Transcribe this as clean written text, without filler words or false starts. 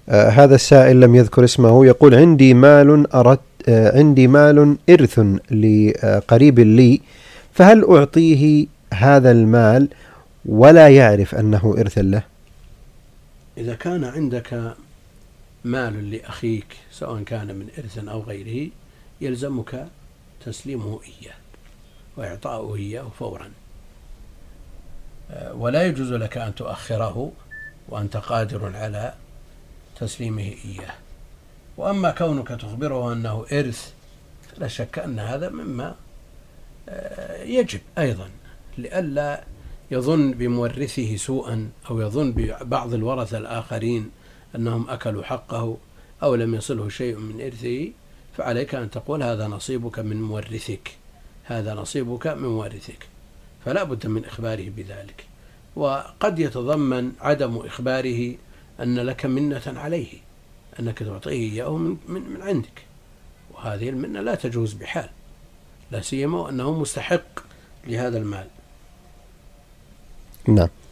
هذا السائل لم يذكر اسمه، يقول: عندي مال إرث لقريب لي، فهل أعطيه هذا المال ولا يعرف أنه إرث له؟ إذا كان عندك مال لأخيك سواء كان من إرث أو غيره يلزمك تسليمه إياه وإعطاؤه إياه فورا، ولا يجوز لك أن تؤخره وأنت قادر على تسليمه إياه. وأما كونك تخبره أنه إرث لا شك أن هذا مما يجب أيضا، لئلا يظن بمورثه سوءا أو يظن ببعض الورثة الآخرين أنهم أكلوا حقه أو لم يصله شيء من إرثه، فعليك أن تقول هذا نصيبك من مورثك، هذا نصيبك من وارثك، فلا بد من إخباره بذلك. وقد يتضمن عدم إخباره أن لك منة عليه، أنك تعطيه إياه من عندك، وهذه المنة لا تجوز بحال، لا سيما أنه مستحق لهذا المال. نعم.